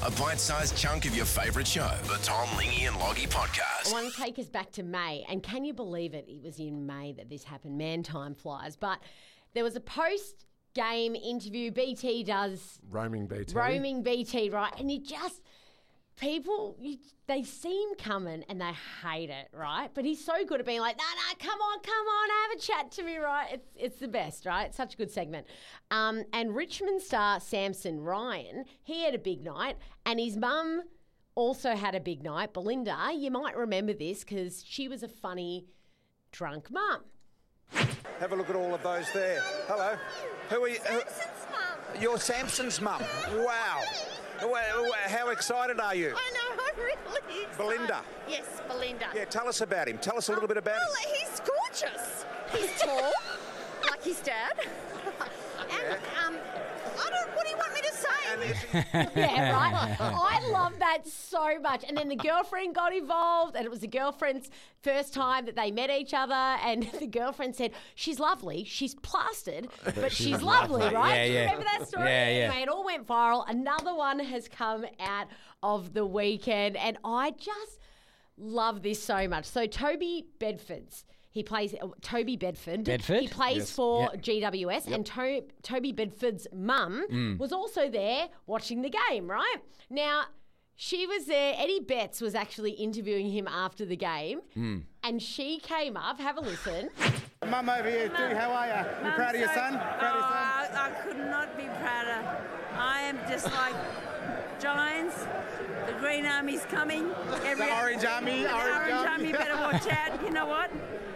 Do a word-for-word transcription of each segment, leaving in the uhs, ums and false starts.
A bite-sized chunk of your favourite show. The Tom, Lingy and Loggy Podcast. I want to take us back to May. And can you believe it? It was in May that this happened. Man, time flies. But there was a post-game interview. B T does... Roaming B T. Roaming B T, right? And you just... People, you, they see him coming and they hate it, right? But he's so good at being like, no, no, come on, come on, have a chat to me, right? It's it's the best, right? It's such a good segment. Um, and Richmond star Samson Ryan, he had a big night, and his mum also had a big night. Belinda, you might remember this because she was a funny drunk mum. Have a look at all of those there. Hello. Who are you? Samson's mum. You're Samson's mum. Wow. Well, how excited are you? I know, I'm really excited. Belinda. Yes, Belinda. Yeah, tell us about him. Tell us a little bit about well, him. he's gorgeous. He's tall, like his dad. and Yeah. um, I don't. What do you want me to say? And is he- Yeah, right? I love that so much. And then the girlfriend got involved, and it was the girlfriend's first time that they met each other, and the girlfriend said, she's lovely, she's plastered, but she's lovely, right? Yeah, Do you yeah. remember that story? Yeah, yeah. Anyway, it all went viral. Another one has come out of the weekend, and I just love this so much. So Toby Bedford's, he plays, uh, Toby Bedford. Bedford? He plays Yes. for Yep. G W S, and to- Toby Bedford's mum was also there watching the game, right? Now, she was there. Eddie Betts was actually interviewing him after the game, and she came up. Have a listen. Mum over here too, how are you? You proud of your son? Proud of your son? I, I could not be prouder. I am just like Giants. The Green Army's coming. Every, The Orange Army, The Orange Orange Army. Army better watch out. You know what?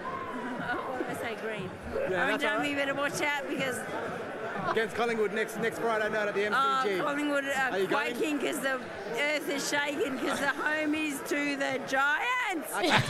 What did I say? Green. Orange that's all Army right. better watch out because Against Collingwood next next Friday night at the M C G. uh, Collingwood Are are you going? quaking because the earth is shaking because the homies to the Giants.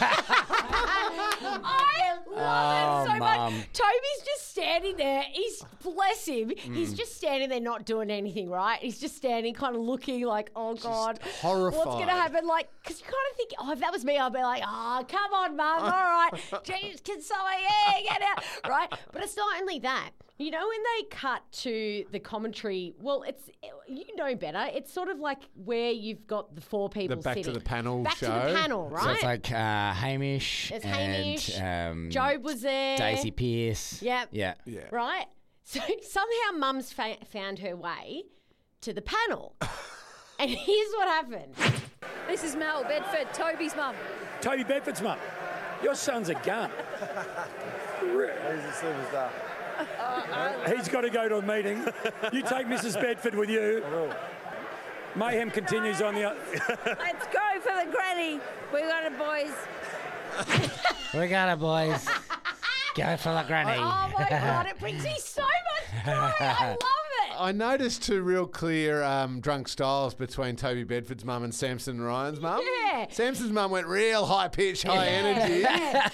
I love it so Oh, much. Mum. Toby's just standing there. He's, bless him, Mm. he's just standing there not doing anything, right? He's just standing kind of looking like, oh, God. horrified. What's going to happen? Like, because you kind of think, oh, if that was me, I'd be like, oh, come on, Mum, all right. Jeez, can someone, yeah, get out, right? But it's not only that. You know, when they cut to the commentary, well, it's, you know better. It's sort of like where you've got the four people The back to sitting. the panel Back show. to the panel, right? So it's like uh, Hamish There's and Hamish, um, Job was there. Daisy Pearce. Yep. Yeah. Yeah. Right? So somehow Mum's fa- found her way to the panel. And here's what happened. This is Mel Bedford, Toby's mum. Toby Bedford's mum. Your son's a gun. He's a superstar. He's got to go to a meeting. You take Missus Bedford with you. Mayhem continues on the... Let's go for the granny. We got it, boys. We got it, boys. Go for the granny. Oh my God, it brings me so much joy. I love it. I noticed two real clear um, drunk styles between Toby Bedford's mum and Samson Ryan's mum. Yeah. Samson's mum went real high pitch, high Yeah, energy. yeah.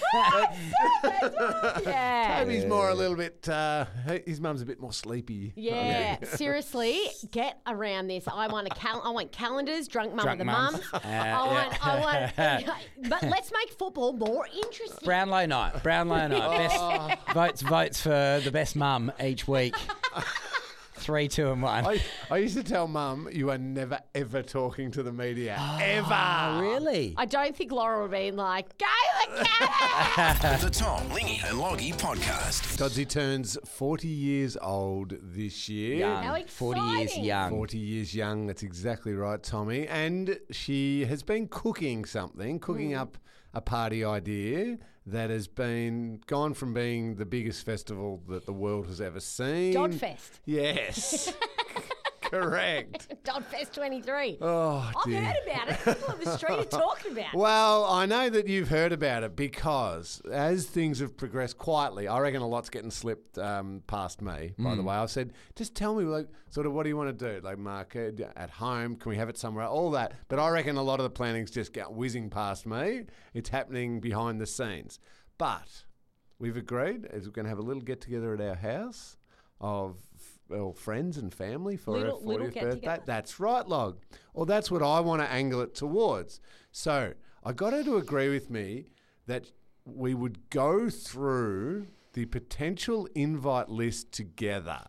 yeah. Toby's more a little bit, uh, his mum's a bit more sleepy. Yeah, seriously, get around this. I want a cal- I want calendars, drunk mum Drunk with the mums. mum. Uh, I want, yeah. I want, but let's make football more interesting. Brownlow night. Brownlow night. Best votes votes for the best mum each week. Three, two, and one. I, I used to tell mum, you are never, ever talking to the media. ever. Oh, really? I don't think Laura would have been like, go the cat. The Tom, Lingy and Loggy Podcast. Dodsy turns forty years old this year. Young. How forty years exciting. young. forty years young, that's exactly right, Tommy. And she has been cooking something, cooking up a party idea that has been gone from being the biggest festival that the world has ever seen. Dodfest. Yes. Correct. Dodfest twenty-three. Oh, I've dear. heard about it. People on the street are talking about it. Well, I know that you've heard about it because as things have progressed quietly, I reckon a lot's getting slipped um, past me, by the way. I've said, just tell me, like, sort of, what do you want to do? Like, Mark, uh, at home, can we have it somewhere? All that. But I reckon a lot of the planning's just got whizzing past me. It's happening behind the scenes. But we've agreed as we're going to have a little get-together at our house of well, friends and family for Little- her little fortieth birthday. get-together. That's right, Log. Or that's what I want to angle it towards. So I got her to agree with me that we would go through the potential invite list together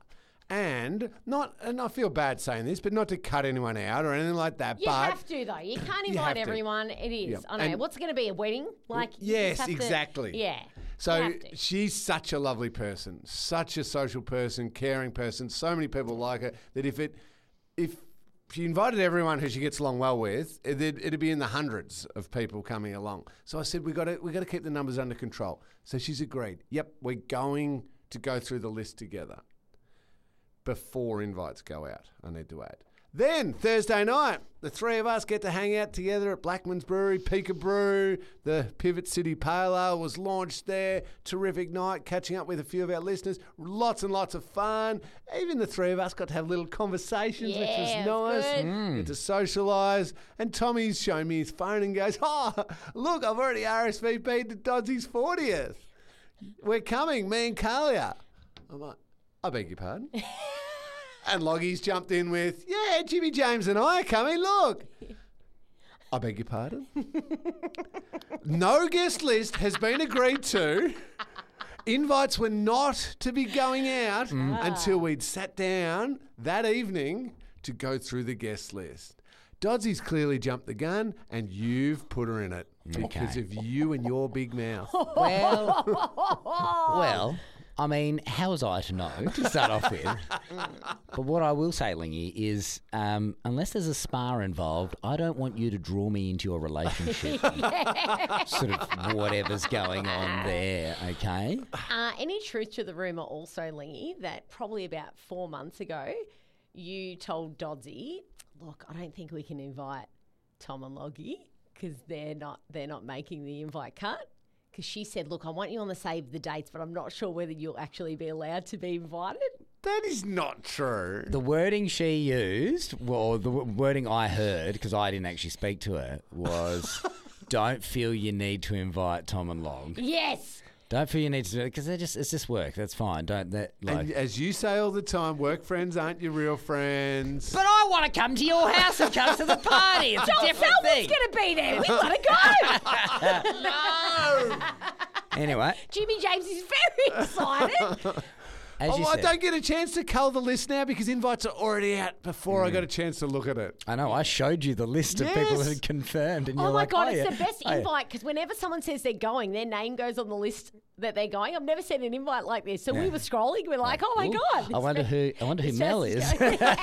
And not, and I feel bad saying this, but not to cut anyone out or anything like that. You but have to though. You can't You invite have to. everyone. It is. Yep. I know. And- What's it going to be? A wedding? Like you yes, just have to- exactly. yeah. So You have to. she's such a lovely person, such a social person, caring person. So many people like her that if it, if she invited everyone who she gets along well with, it'd, it'd be in the hundreds of people coming along. So I said we got to we got to keep the numbers under control. So she's agreed. Yep, we're going to go through the list together before invites go out. I need to add. Then Thursday night, the three of us get to hang out together at Blackman's Brewery, Pika Brew. The Pivot City Pale Ale was launched there. Terrific night, catching up with a few of our listeners. Lots and lots of fun. Even the three of us got to have little conversations, Yeah, which was it nice. was good. Mm. Get to socialise. And Tommy's shown me his phone and goes, "Oh, look, I've already R S V P'd to Dodsy's fortieth. We're coming, me and Kalia." I'm like, I beg your pardon? And Loggy's jumped in with, "Yeah, Jimmy James and I are coming, look." I beg your pardon? No guest list has been agreed to. Invites were not to be going out until we'd sat down that evening to go through the guest list. Dodsy's clearly jumped the gun and you've put her in it because Okay. of you and your big mouth. Well, well, I mean, how was I to know to start off with? But what I will say, Lingy, is um, unless there's a spa involved, I don't want you to draw me into your relationship. Sort of whatever's going on there, okay? Uh, any truth to the rumour also, Lingy, that probably about four months ago, you told Dodsy, "Look, I don't think we can invite Tom and Loggy because they're not they're not making the invite cut." Because she said, "Look, I want you on the save the dates, but I'm not sure whether you'll actually be allowed to be invited." That is not true. The wording she used, well, the w- wording I heard, because I didn't actually speak to her, was don't feel you need to invite Tom and Log. Yes. Don't feel you need to do it because they're just it's just work. That's fine. Don't that like. And as you say all the time, work friends aren't your real friends. But I want to come to your house and come to the party. It's a Joel different Selwyn's thing. going to be there. We want to go. No! Anyway, Jimmy James is very excited. as you Oh, I said, don't get a chance to cull the list now because invites are already out before I got a chance to look at it. I know I showed you the list of people Yes. who had confirmed, and you're Oh my like, God, oh, it's yeah. the best Oh, yeah. invite because whenever someone says they're going, their name goes on the list that they're going. I've never seen an invite like this. So we Yeah. were scrolling, we're like, oh my Ooh, God. I wonder who I wonder who It's Mel just- is.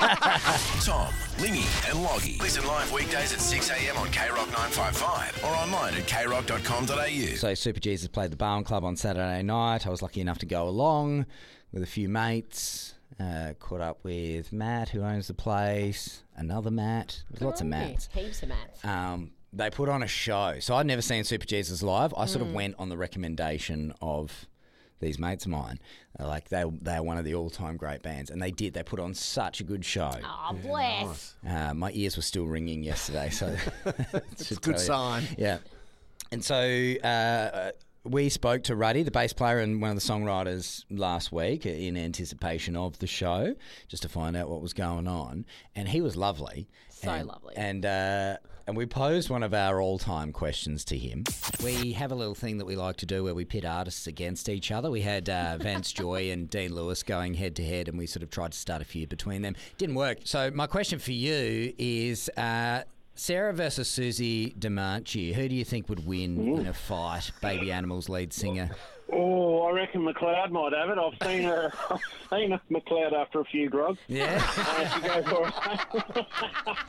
Tom, Lingy, and Loggy. Listen live weekdays at six a.m. on K Rock nine fifty-five or online at k rock dot com dot a u. So Super Jesus played the Barn Club on Saturday night. I was lucky enough to go along with a few mates. Uh, caught up with Matt, who owns the place. Another Matt. There's lots of Matts. Heaps of Matts. Um, they put on a show. So I'd never seen Super Jesus live. I sort of went on the recommendation of these mates of mine. Uh, like they they are one of the all-time great bands, and they did. They put on such a good show. Oh, bless. Uh, my ears were still ringing yesterday, so it's a good sign. Yeah, and so uh, we spoke to Ruddy, the bass player and one of the songwriters, last week in anticipation of the show, just to find out what was going on, and he was lovely. So and, lovely. And uh, and we posed one of our all-time questions to him. We have a little thing that we like to do where we pit artists against each other. We had uh, Vance Joy and Dean Lewis going head-to-head, and we sort of tried to start a feud between them. Didn't work. So my question for you is... Uh, Sarah versus Susie DiMarchi, who do you think would win in a fight? Baby Animals lead singer. Oh, I reckon McLeod might have it. I've seen her. I've seen McLeod after a few grogs. Yeah. Uh, she go for it.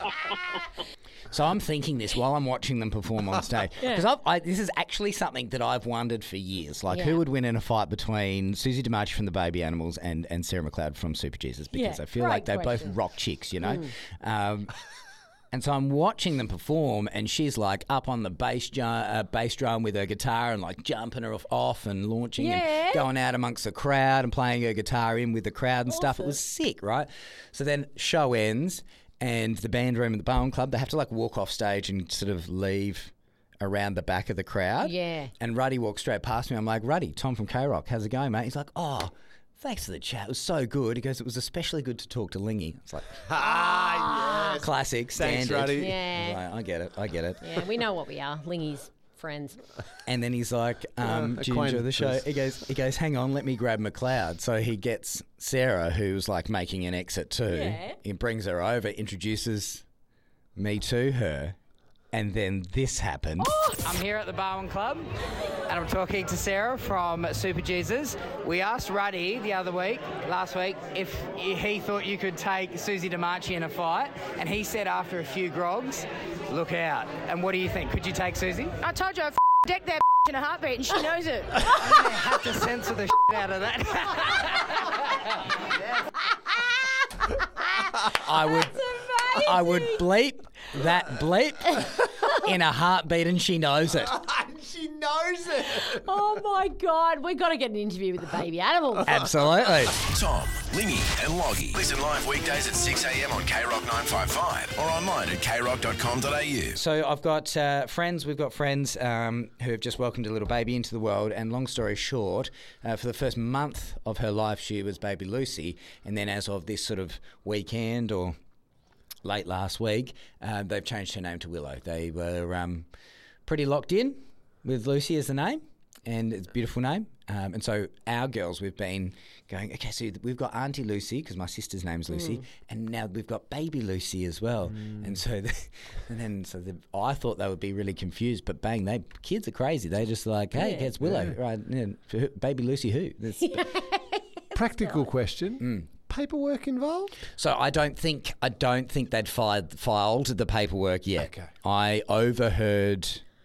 So I'm thinking this while I'm watching them perform on stage. Because Yeah. I, this is actually something that I've wondered for years. Like, who Yeah. would win in a fight between Susie DiMarchi from the Baby Animals and, and Sarah McLeod from Super Jesus? Because Yeah, I feel great like they're question. both rock chicks, you know? Um, and so I'm watching them perform, and she's like up on the bass, ju- uh, bass drum with her guitar and like jumping her off, off and launching Yeah. and going out amongst the crowd and playing her guitar in with the crowd and stuff. It was sick, right? So then show ends, and the band room at the Bowen Club, they have to like walk off stage and sort of leave around the back of the crowd. Yeah. And Ruddy walks straight past me. I'm like, Ruddy, Tom from K Rock, how's it going, mate? He's like, oh, thanks for the chat. It was so good. He goes, it was especially good to talk to Lingy. It's like, Ah, yes. classic, Thanks, standard. Ruddy. Yeah. Right, I get it. I get it. Yeah, we know what we are. Lingy's Friends. And then he's like, um, Uh, do you enjoy the show? acquaintances. He goes, he goes, hang on, let me grab McLeod. So he gets Sarah, who's like making an exit too. Yeah. He brings her over, introduces me to her. And then this happened. I'm here at the Barwon Club and I'm talking to Sarah from Super Jesus. We asked Ruddy the other week, last week, if he thought you could take Susie DiMarchi in a fight, and he said after a few grogs, look out. And what do you think? Could you take Susie? I told you I f- decked that in a heartbeat and she knows it. I have to censor the out of that. I would, I would bleep that bleep in a heartbeat, and she knows it. She knows it. Oh my God, we got to get an interview with the baby animals. Absolutely. Tom, Lingy and Loggy. Listen live weekdays at six a.m. on K Rock nine fifty-five or online at k rock dot com dot a u. So I've got uh, friends, we've got friends um, who have just welcomed a little baby into the world, and long story short, uh, for the first month of her life she was baby Lucy, and then as of this sort of weekend or late last week, uh, they've changed her name to Willow. They were um, pretty locked in with Lucy as the name, and it's a beautiful name. Um, and so our girls, we've been going, okay, so we've got Auntie Lucy, because my sister's name's Lucy, Mm. and now we've got Baby Lucy as well. And so, the, and then so the, I thought they would be really confused, but bang, they kids are crazy. They're just like, hey, Yeah. it's Willow, Yeah. right? Yeah, for who- Baby Lucy who? That's- Practical question. Mm. Paperwork involved? So I don't think I don't think they'd filed filed the paperwork yet. Okay. I overheard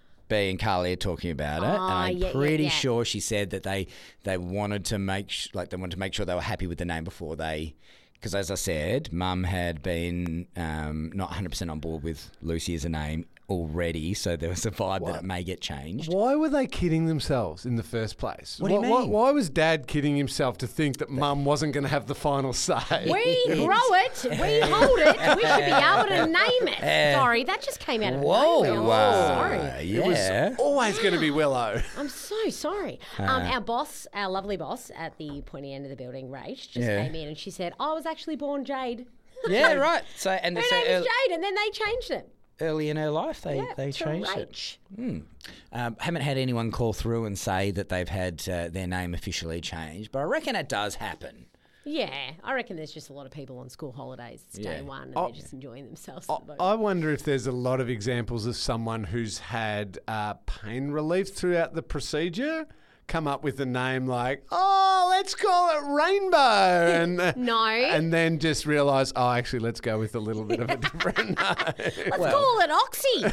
B and Carly talking about it, and Ah, I'm yeah, yeah, pretty yeah. sure she said that they they wanted to make sh- like they wanted to make sure they were happy with the name before they. Because as I said, Mum had been um, not one hundred percent on board with Lucy as a name already, so there was a vibe that it may get changed. Why were they kidding themselves in the first place? What do you Why- why- mean? Why was Dad kidding himself to think that Mum wasn't going to have the final say? We grow it, we hold it, we should be able to name it. Uh, Sorry, that just came out of Whoa, nowhere. I'm uh, sorry. It was yeah. always going to be Willow. I'm so sorry. Um, our boss, our lovely boss at the pointy end of the building, Rach, just Yeah. came in and she said, I was actually born Jade. Yeah, right. So and Her so name ear- is Jade, and then they changed it. early in her life, they Yeah, they to changed it. Rach. Mm. Um, haven't had anyone call through and say that they've had uh, their name officially changed, but I reckon it does happen. Yeah, I reckon there's just a lot of people on school holidays. It's day Yeah. one, and Oh. they're just enjoying themselves. I- at the moment. I wonder if there's a lot of examples of someone who's had uh, pain relief throughout the procedure come up with a name like, oh, let's call it Rainbow. And, uh, No. And then just realise, oh, actually, let's go with a little bit of a different name. Let's call it Oxy.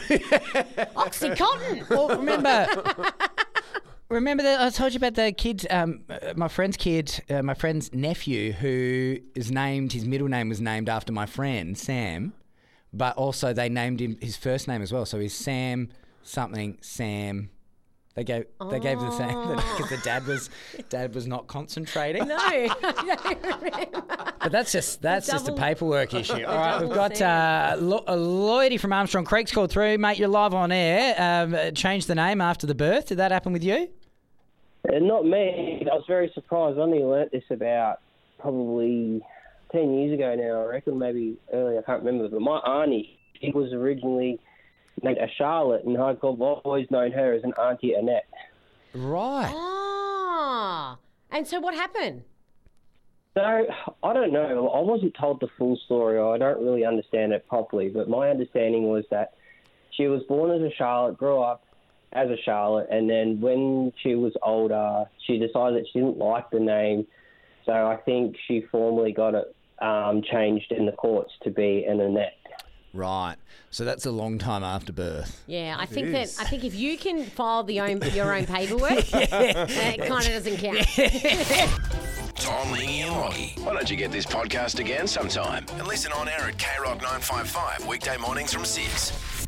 Oxycontin. Well, remember, remember that I told you about the kid, um, uh, my friend's kid, uh, my friend's nephew, who is named. His middle name was named after my friend Sam, but also they named him his first name as well. So he's Sam something Sam. They gave they gave the same because the dad was dad was not concentrating. No, I don't remember. But that's just that's just a double- paperwork issue. All right, we've double got uh, Lo- uh, Lloydie from Armstrong Creek's called through, mate. You're live on air. Um, uh, changed the name after the birth. Did that happen with you? Uh, not me. I was very surprised. I only learnt this about probably ten years ago now, I reckon, maybe earlier, I can't remember. But my auntie, she was originally named a Charlotte, and I've always known her as an Auntie Annette. Right. Ah, and so what happened? So, I don't know. I wasn't told the full story, or I don't really understand it properly, but my understanding was that she was born as a Charlotte, grew up as a Charlotte, and then when she was older, she decided that she didn't like the name, so I think she formally got it um, changed in the courts to be an Annette. Right. So that's a long time after birth. Yeah, I It think is. that I think if you can file the own your own paperwork, it kind of doesn't count. Tom, Lingy and Loggy. Why don't you get this podcast again sometime and listen on air at K Rock nine fifty-five weekday mornings from six.